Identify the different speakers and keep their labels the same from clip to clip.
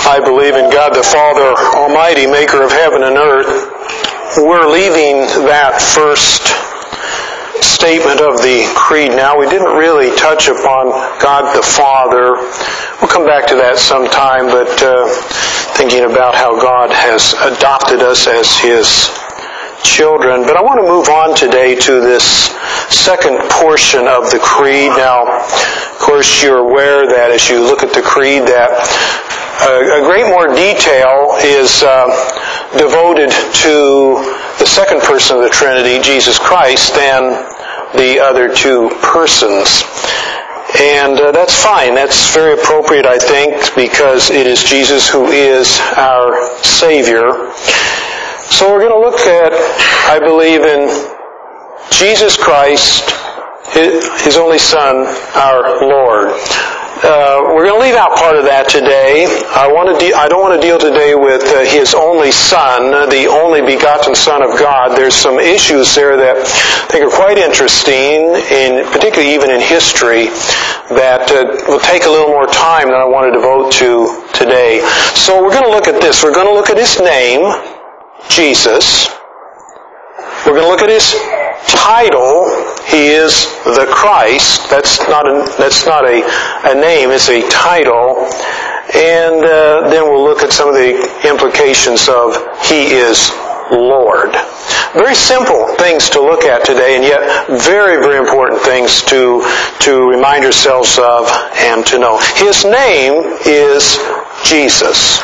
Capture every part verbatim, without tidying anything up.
Speaker 1: I believe in God the Father Almighty, maker of heaven and earth. We're leaving that first statement of the creed now. We didn't really touch upon God the Father. We'll come back to that sometime, but uh, thinking about how God has adopted us as His children. But I want to move on today to this second portion of the creed. Now, of course, you're aware that as you look at the creed that uh, a great more detail is uh, devoted to the second person of the Trinity, Jesus Christ, than the other two persons. And uh, that's fine. That's very appropriate, I think, because it is Jesus who is our Savior. So we're going to look at, I believe, in Jesus Christ, His only Son, our Lord. Uh, we're going to leave out part of that today. I want to. De- I don't want to deal today with uh, His only Son, the only begotten Son of God. There's some issues there that I think are quite interesting, in particularly even in history, that uh, will take a little more time than I want to devote to today. So we're going to look at this. We're going to look at His name, Jesus. We're going to look at His title. He is the Christ. That's not a, that's not a, a name, it's a title. And uh, then we'll look at some of the implications of He is Lord. Very simple things to look at today, and yet very, very important things to, to remind ourselves of and to know. His name is Jesus.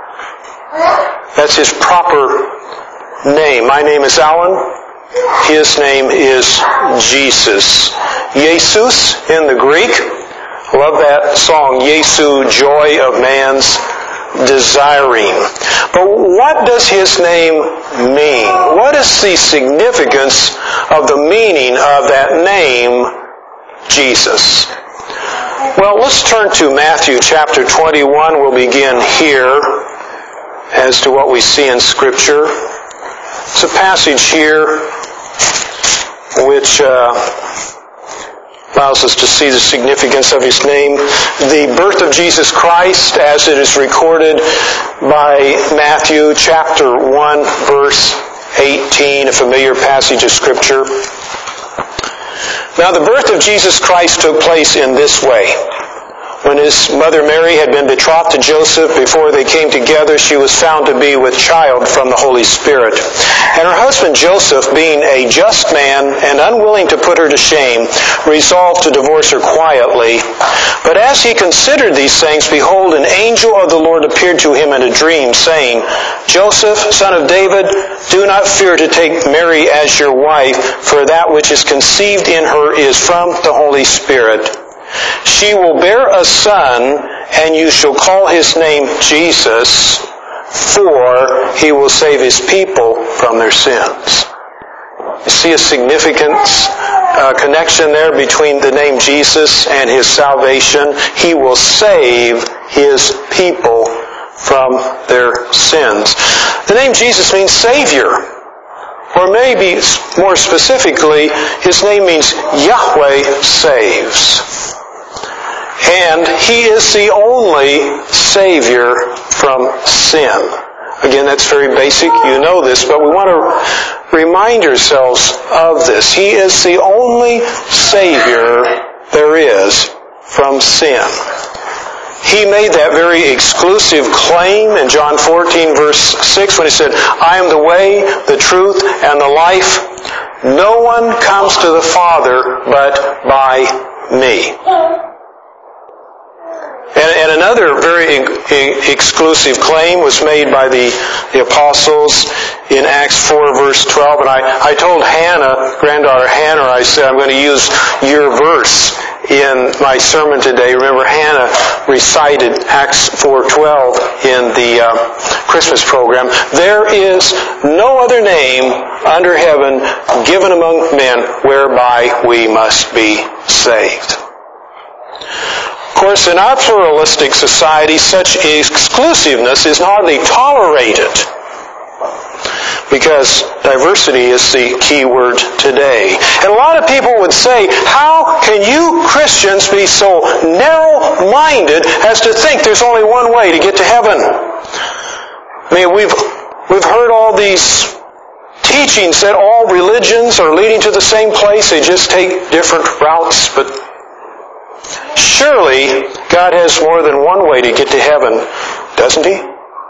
Speaker 1: That's His proper name. My name is Alan. His name is Jesus. Jesus in the Greek. Love that song, Jesu, joy of man's desiring. But what does His name mean? What is the significance of the meaning of that name, Jesus? Well, let's turn to Matthew chapter twenty-one. We'll begin here as to what we see in Scripture. It's a passage here which uh, allows us to see the significance of His name. The birth of Jesus Christ, as it is recorded by Matthew chapter one, verse eighteen, a familiar passage of Scripture. Now, the birth of Jesus Christ took place in this way. When His mother Mary had been betrothed to Joseph, before they came together, she was found to be with child from the Holy Spirit. And her husband Joseph, being a just man and unwilling to put her to shame, resolved to divorce her quietly. But as he considered these things, behold, an angel of the Lord appeared to him in a dream, saying, Joseph, son of David, do not fear to take Mary as your wife, for that which is conceived in her is from the Holy Spirit. She will bear a son, and you shall call his name Jesus, for he will save his people from their sins. You see a significant uh, connection there between the name Jesus and His salvation. He will save His people from their sins. The name Jesus means Savior. Or maybe more specifically, His name means Yahweh saves. And He is the only Savior from sin. Again, that's very basic. You know this, but we want to remind ourselves of this. He is the only Savior there is from sin. He made that very exclusive claim in John fourteen, verse six, when He said, I am the way, the truth, and the life. No one comes to the Father but by me. And, and another very exclusive claim was made by the, the apostles in Acts four, verse twelve. And I, I told Hannah, granddaughter Hannah, I said, I'm going to use your verse in my sermon today. Remember, Hannah recited Acts four twelve in the uh, Christmas program. There is no other name under heaven given among men whereby we must be saved. Of course, in our pluralistic society, such exclusiveness is hardly tolerated, because diversity is the key word today. And a lot of people would say, how can you Christians be so narrow minded as to think there's only one way to get to heaven. I mean, we've, we've heard all these teachings that all religions are leading to the same place. They just take different routes. But surely God has more than one way to get to heaven, doesn't He?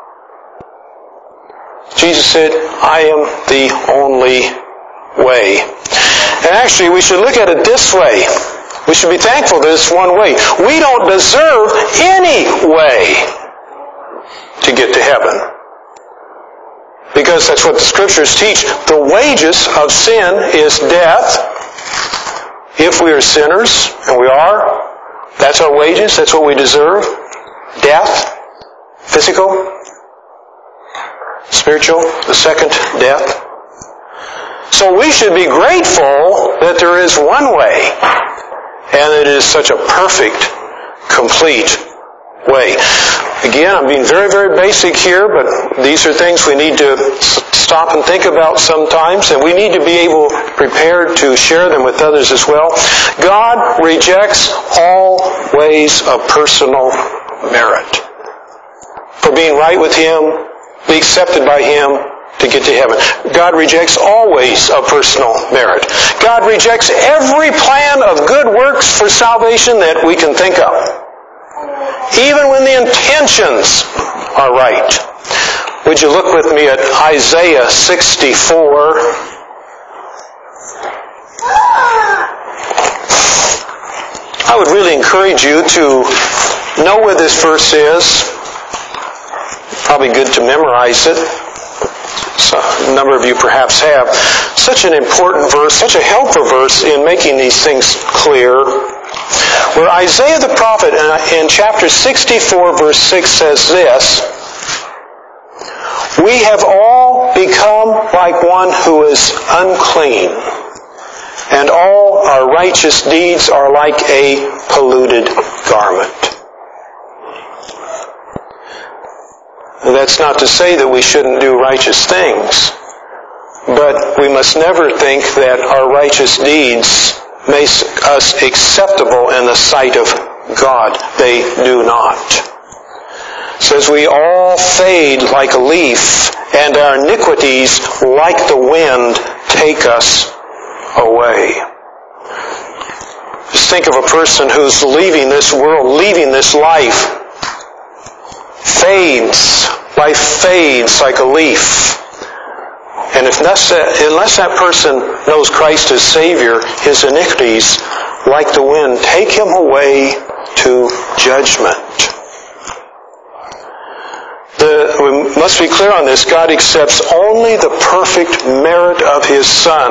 Speaker 1: Jesus said, I am the only way. And actually, we should look at it this way. We should be thankful that it's one way. We don't deserve any way to get to heaven. Because that's what the Scriptures teach. The wages of sin is death. If we are sinners, and we are, that's our wages, that's what we deserve. Death, physical, spiritual, the second death. So we should be grateful that there is one way, and it is such a perfect, complete way. Again, I'm being very, very basic here, but these are things we need to stop and think about sometimes, and we need to be able, prepared to share them with others as well. God rejects all ways of personal merit. For being right with Him, be accepted by Him, to get to heaven. God rejects all ways of personal merit. God rejects every plan of good works for salvation that we can think of. Even when the intentions are right. Would you look with me at Isaiah sixty-four? I would really encourage you to know where this verse is. Probably good to memorize it. So a number of you perhaps have. Such an important verse, such a helpful verse in making these things clear. Where Isaiah the prophet in chapter sixty-four verse six says this, we have all become like one who is unclean, and all our righteous deeds are like a polluted garment. That's not to say that we shouldn't do righteous things, but we must never think that our righteous deeds make us acceptable in the sight of God. They do not. It says we all fade like a leaf, and our iniquities, like the wind, take us away. Just think of a person who's leaving this world, leaving this life. Fades. Life fades like a leaf. And if unless that, unless that person knows Christ as Savior, his iniquities, like the wind, take him away to judgment. The, we must be clear on this. God accepts only the perfect merit of His Son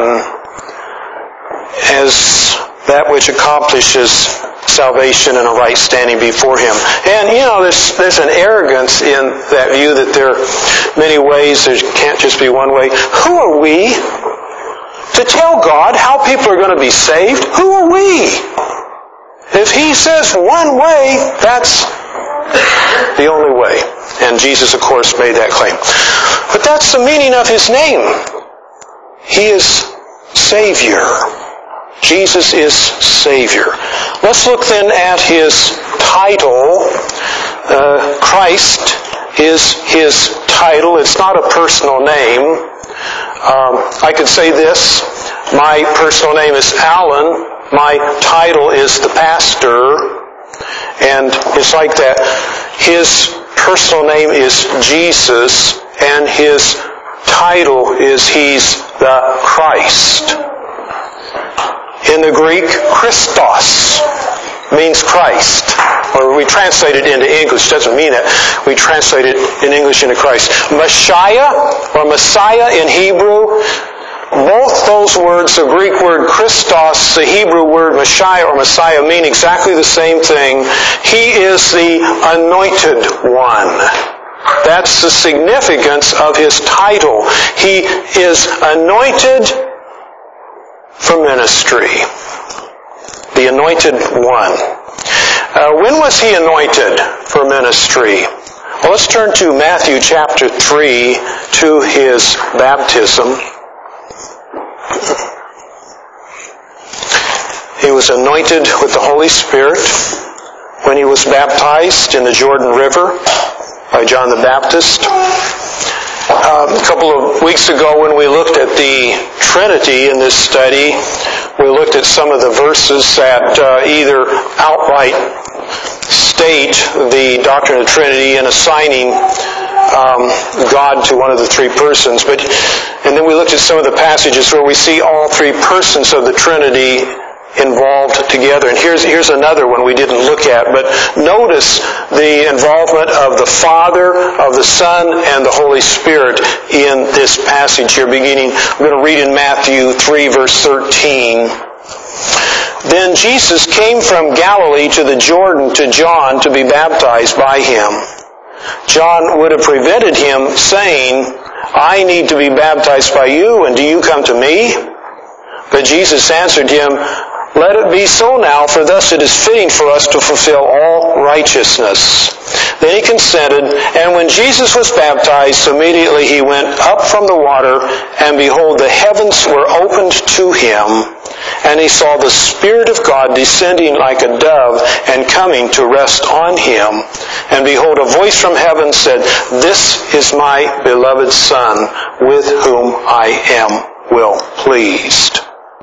Speaker 1: as that which accomplishes salvation and a right standing before Him. And, you know, there's, there's an arrogance in that view that there are many ways. There can't just be one way. Who are we to tell God how people are going to be saved? Who are we? If He says one way, that's the only way. And Jesus, of course, made that claim. But that's the meaning of His name. He is Savior. Jesus is Savior. Let's look then at His title. Uh, Christ is His title. It's not a personal name. Um, I could say this. My personal name is Alan. My title is the pastor. And it's like that. His personal name is Jesus, and His title is He's the Christ. In the Greek, Christos means Christ. Or we translate it into English. It doesn't mean that. We translate it in English into Christ. Messiah or Messiah in Hebrew, both those words, the Greek word Christos, the Hebrew word Messiah or Messiah, mean exactly the same thing. He is the anointed one. That's the significance of His title. He is anointed for ministry. The anointed one. Uh, when was He anointed for ministry? Well, let's turn to Matthew chapter three, to His baptism. He was anointed with the Holy Spirit when he was baptized in the Jordan River by John the Baptist. Uh, a couple of weeks ago when we looked at the Trinity in this study, we looked at some of the verses that uh, either outright state the doctrine of the Trinity and assigning um, God to one of the three persons. But and then we looked at some of the passages where we see all three persons of the Trinity involved together. And here's here's another one we didn't look at, but notice the involvement of the Father, of the Son, and the Holy Spirit in this passage here beginning. I'm going to read in Matthew three, verse thirteen. Then Jesus came from Galilee to the Jordan to John to be baptized by him. John would have prevented him, saying, I need to be baptized by you, and do you come to me? But Jesus answered him, Let it be so now, for thus it is fitting for us to fulfill all righteousness. Then he consented, and when Jesus was baptized, immediately he went up from the water, and behold, the heavens were opened to him, and he saw the Spirit of God descending like a dove and coming to rest on him. And behold, a voice from heaven said, This is my beloved Son, with whom I am well pleased.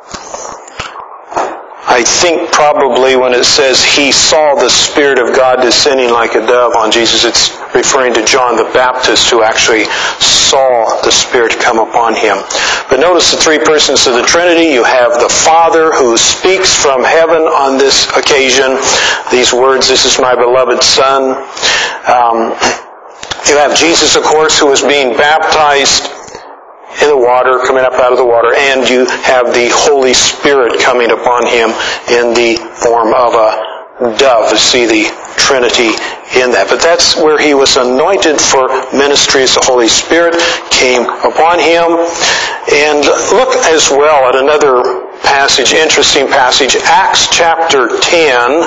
Speaker 1: I think probably when it says he saw the Spirit of God descending like a dove on Jesus, it's referring to John the Baptist who actually saw the Spirit come upon him. But notice the three persons of the Trinity. You have the Father who speaks from heaven on this occasion. These words, This is my beloved Son. Um, you have Jesus, of course, who is being baptized in the water, coming up out of the water, and you have the Holy Spirit coming upon him in the form of a dove. You see the Trinity in that. But that's where he was anointed for ministry as the Holy Spirit came upon him. And look as well at another passage, interesting passage, Acts chapter ten.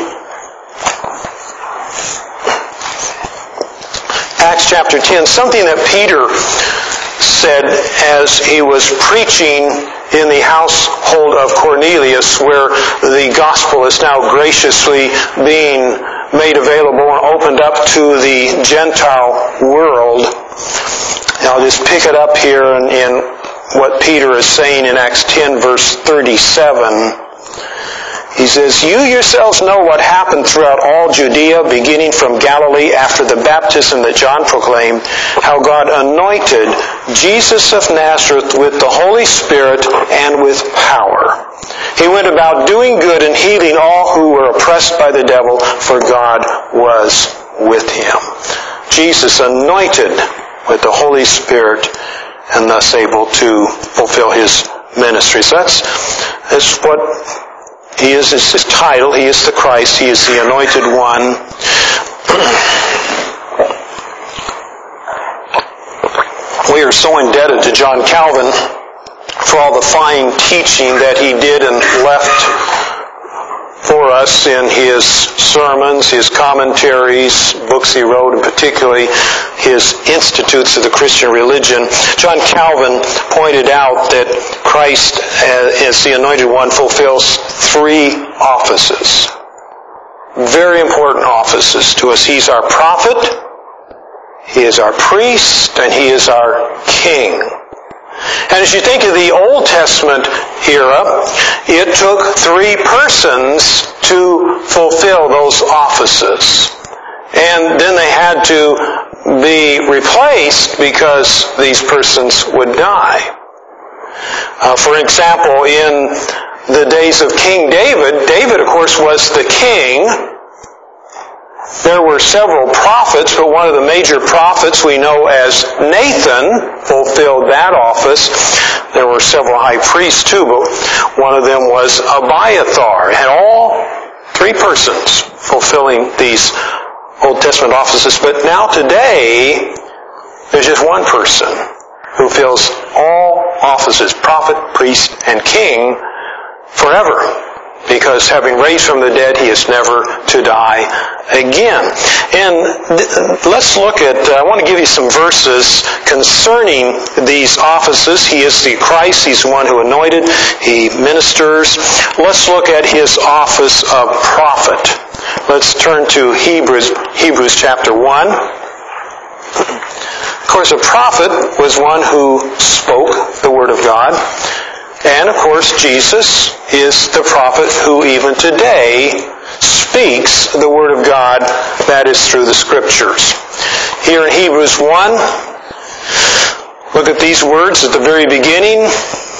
Speaker 1: Acts chapter ten, something that Peter said as he was preaching in the household of Cornelius, where the gospel is now graciously being made available and opened up to the Gentile world. Now I'll just pick it up here in, in what Peter is saying in Acts ten, verse thirty-seven. He says, You yourselves know what happened throughout all Judea, beginning from Galilee after the baptism that John proclaimed, how God anointed Jesus of Nazareth with the Holy Spirit and with power. He went about doing good and healing all who were oppressed by the devil, for God was with him. Jesus anointed with the Holy Spirit and thus able to fulfill his ministry. So that's, that's what He is his title. He is the Christ. He is the Anointed One. We are so indebted to John Calvin for all the fine teaching that he did and left for us in his sermons, his commentaries, books he wrote, and particularly his Institutes of the Christian Religion. John Calvin pointed out that Christ, as the Anointed One, fulfills three offices. Very important offices to us. He's our prophet, he is our priest, and he is our king. And as you think of the Old Testament era, it took three persons to fulfill those offices. And then they had to be replaced because these persons would die. Uh, for example, in the days of King David, David, of course, was the king. There were several prophets, but one of the major prophets we know as Nathan fulfilled that office. There were several high priests too, but one of them was Abiathar. And all three persons fulfilling these Old Testament offices. But now today, there's just one person who fills all offices, prophet, priest, and king, forever. Because having raised from the dead, he is never to die again. And th- let's look at, uh, I want to give you some verses concerning these offices. He is the Christ. He's the one who anointed. He ministers. Let's look at his office of prophet. Let's turn to Hebrews, Hebrews chapter one. Of course, a prophet was one who spoke the Word of God. And, of course, Jesus is the prophet who even today speaks the Word of God, that is through the Scriptures. Here in Hebrews one, look at these words at the very beginning.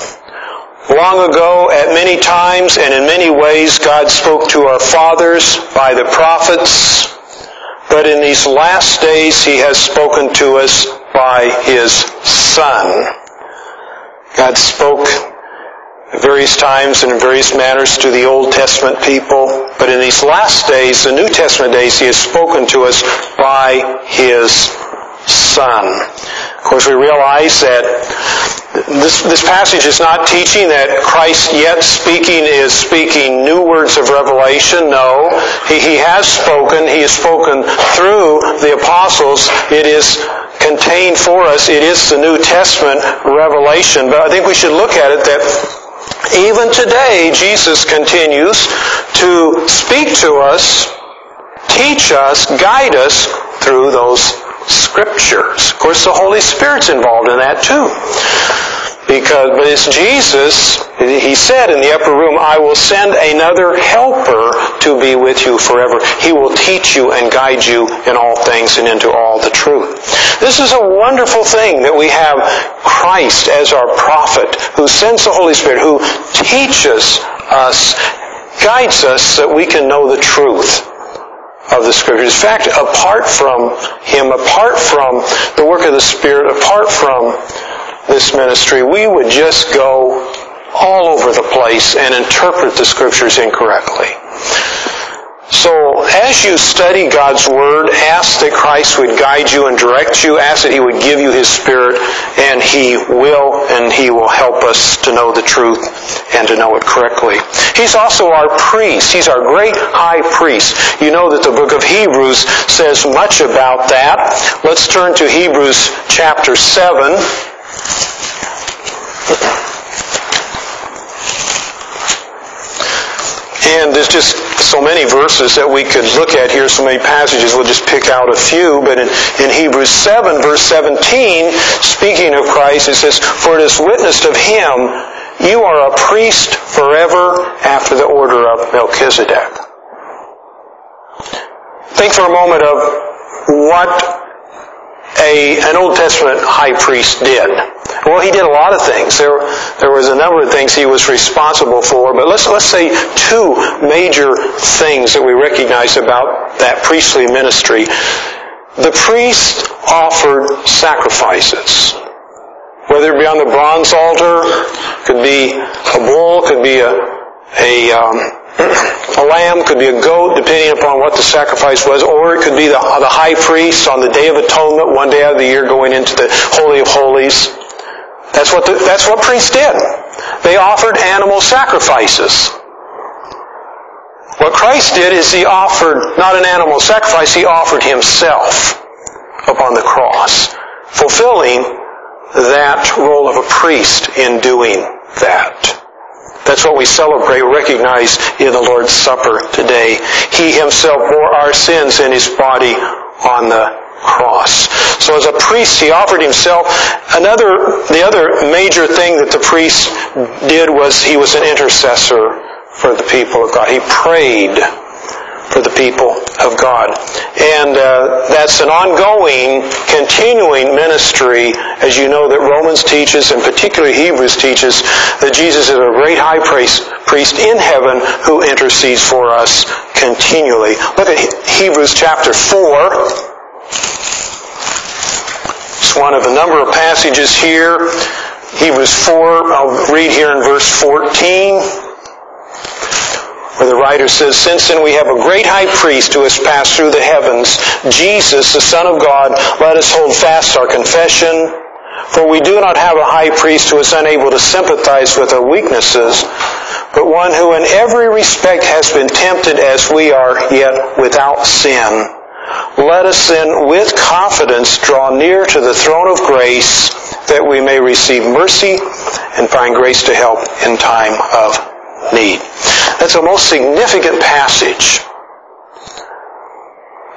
Speaker 1: Long ago, at many times and in many ways, God spoke to our fathers by the prophets, but in these last days He has spoken to us by His Son. God spoke at various times and in various manners to the Old Testament people, but in these last days, the New Testament days, He has spoken to us by His Son. Of course, we realize that this, this passage is not teaching that Christ yet speaking is speaking new words of revelation. No, He, he has spoken. He has spoken through the apostles. It is contained for us. It is the New Testament revelation. But I think we should look at it that even today, Jesus continues to speak to us, teach us, guide us through those Scriptures. Of course, the Holy Spirit's involved in that too. Because, but it's Jesus, He said in the upper room, I will send another helper to be with you forever. He will teach you and guide you in all things and into all the truth. This is a wonderful thing that we have Christ as our prophet, who sends the Holy Spirit, who teaches us, guides us so that we can know the truth of the Scriptures. In fact, apart from Him, apart from the work of the Spirit, apart from this ministry, we would just go all over the place and interpret the Scriptures incorrectly. So, as you study God's Word, ask that Christ would guide you and direct you. Ask that He would give you His Spirit, and He will, and He will help us to know the truth and to know it correctly. He's also our priest. He's our great high priest. You know that the book of Hebrews says much about that. Let's turn to Hebrews chapter seven. And there's just so many verses that we could look at here, so many passages. We'll just pick out a few. But in, in Hebrews seven, verse seventeen, speaking of Christ, it says, For it is witnessed of Him, you are a priest forever after the order of Melchizedek. Think for a moment of what a, an Old Testament high priest did. Well, he did a lot of things. There, there was a number of things he was responsible for, but let's, let's say two major things that we recognize about that priestly ministry. The priest offered sacrifices. Whether it be on the bronze altar, could be a bull, could be a, a, um, a lamb, could be a goat, depending upon what the sacrifice was, or it could be the, the high priest on the Day of Atonement, one day out of the year, going into the Holy of Holies. That's what the, that's what priests did. They offered animal sacrifices. What Christ did is He offered not an animal sacrifice, He offered Himself upon the cross, fulfilling that role of a priest in doing that. That's what we celebrate, recognize in the Lord's Supper today. He Himself bore our sins in His body on the cross. So as a priest, He offered Himself. Another, the other major thing that the priest did was he was an intercessor for the people of God. He prayed for the people of God. And uh, that's an ongoing, continuing ministry, as you know that Romans teaches, and particularly Hebrews teaches, that Jesus is a great high priest, priest in heaven who intercedes for us continually. Look at Hebrews chapter four. It's one of a number of passages here. Hebrews four, I'll read here in verse fourteen, where the writer says, Since then we have a great high priest who has passed through the heavens, Jesus, the Son of God, let us hold fast our confession. For we do not have a high priest who is unable to sympathize with our weaknesses, but one who in every respect has been tempted as we are, yet without sin. Let us then with confidence draw near to the throne of grace, that we may receive mercy and find grace to help in time of need. That's a most significant passage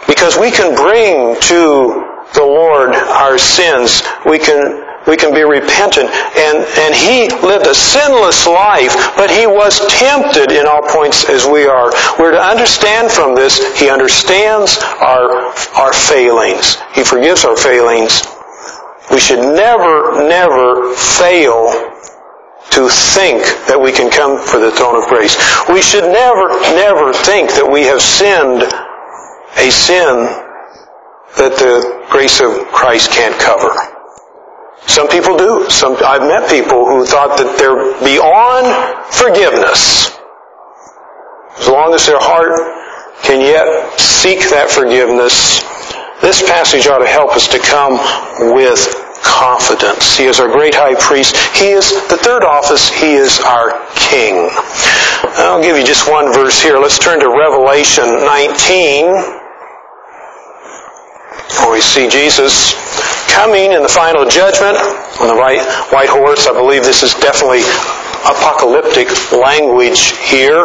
Speaker 1: Because we can bring to the Lord our sins. We can we can be repentant. And, and He lived a sinless life, but He was tempted in all points as we are. We're to understand from this, He understands our, our failings. He forgives our failings. We should never, never fail to think that we can come for the throne of grace. We should never, never think that we have sinned a sin that the grace of Christ can't cover. Some people do. Some, I've met people who thought that they're beyond forgiveness. As long as their heart can yet seek that forgiveness, this passage ought to help us to come with confidence. He is our great high priest. He is the third office. He is our king. I'll give you just one verse here. Let's turn to Revelation nineteen. Where we see Jesus coming in the final judgment on the white, white horse. I believe this is definitely apocalyptic language here.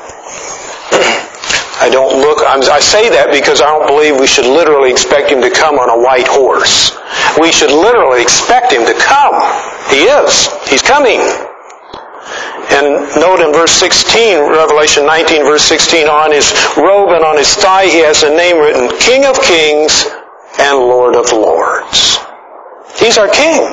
Speaker 1: I don't look, I say that because I don't believe we should literally expect Him to come on a white horse. We should literally expect Him to come. He is. He's coming. And note in verse sixteen, Revelation nineteen, verse sixteen, on His robe and on His thigh He has a name written, King of Kings and Lord of Lords. He's our King.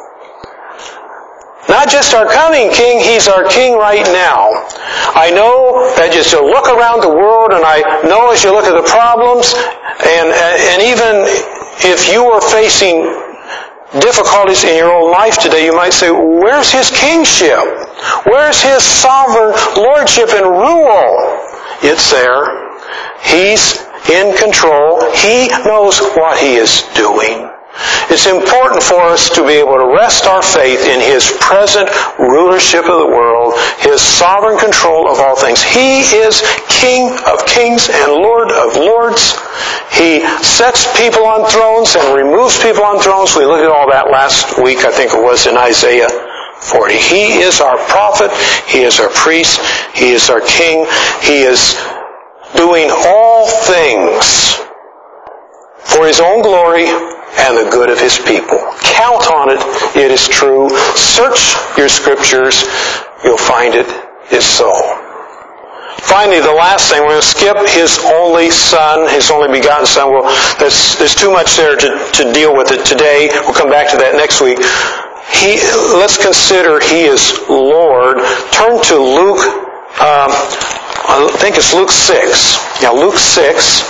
Speaker 1: Not just our coming King, He's our King right now. I know that as you look around the world, and I know as you look at the problems, and, and even if you are facing difficulties in your own life today, you might say, where's His kingship? Where's His sovereign lordship and rule? It's there. He's in control. He knows what He is doing. It's important for us to be able to rest our faith in His present rulership of the world, His sovereign control of all things. He is King of kings and Lord of lords. He sets people on thrones and removes people on thrones. We looked at all that last week, I think it was in Isaiah forty. He is our prophet. He is our priest. He is our king. He is doing all things for His own glory and the good of His people. Count on it. It is true. Search your scriptures. You'll find it is so. Finally, the last thing, we're going to skip His only Son, His only begotten Son. Well, there's, there's too much there to, to deal with it today. We'll come back to that next week. He, let's consider He is Lord. Turn to Luke, um, I think it's Luke six. Yeah, Luke six.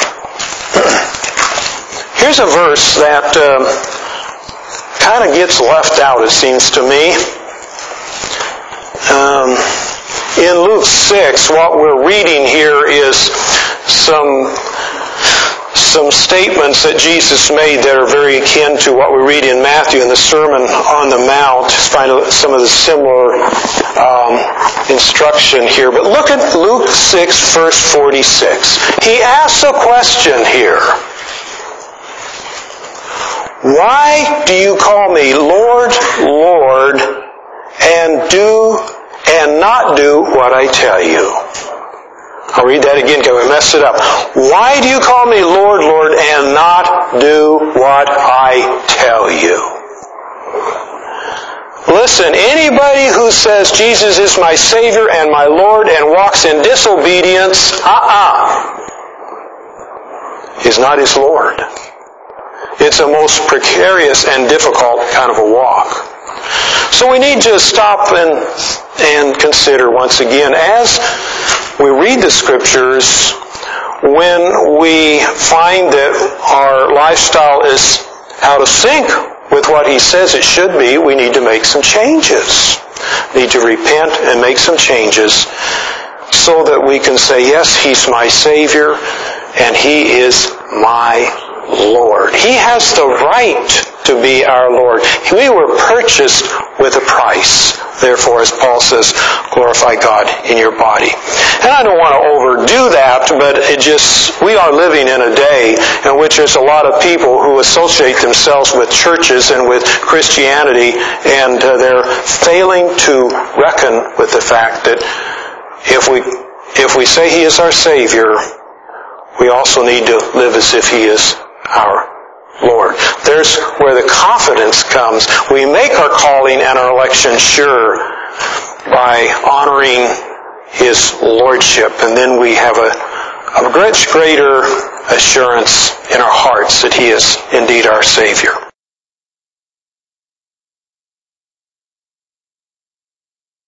Speaker 1: Here's a verse that um, kind of gets left out, it seems to me. Um, in Luke six, what we're reading here is some some statements that Jesus made that are very akin to what we read in Matthew in the Sermon on the Mount. Find some of the similar um, instruction here. But look at Luke six, verse forty-six. He asks a question here. Why do you call me Lord, Lord, and do and not do what I tell you? I'll read that again because we messed it up. Why do you call me Lord, Lord, and not do what I tell you? Listen, anybody who says Jesus is my Savior and my Lord and walks in disobedience, uh-uh, is not His Lord. It's a most precarious and difficult kind of a walk. So we need to stop and, and consider once again, as we read the Scriptures, when we find that our lifestyle is out of sync with what He says it should be, we need to make some changes. We need to repent and make some changes so that we can say, yes, He's my Savior and He is my Lord. He has the right to be our Lord. We were purchased with a price. Therefore, as Paul says, glorify God in your body. And I don't want to overdo that, but it just, we are living in a day in which there's a lot of people who associate themselves with churches and with Christianity, and uh, they're failing to reckon with the fact that if we, if we say He is our Savior, we also need to live as if He is our Lord. There's where the confidence comes. We make our calling and our election sure by honoring His Lordship, and then we have a, a much greater assurance in our hearts that He is indeed our Savior.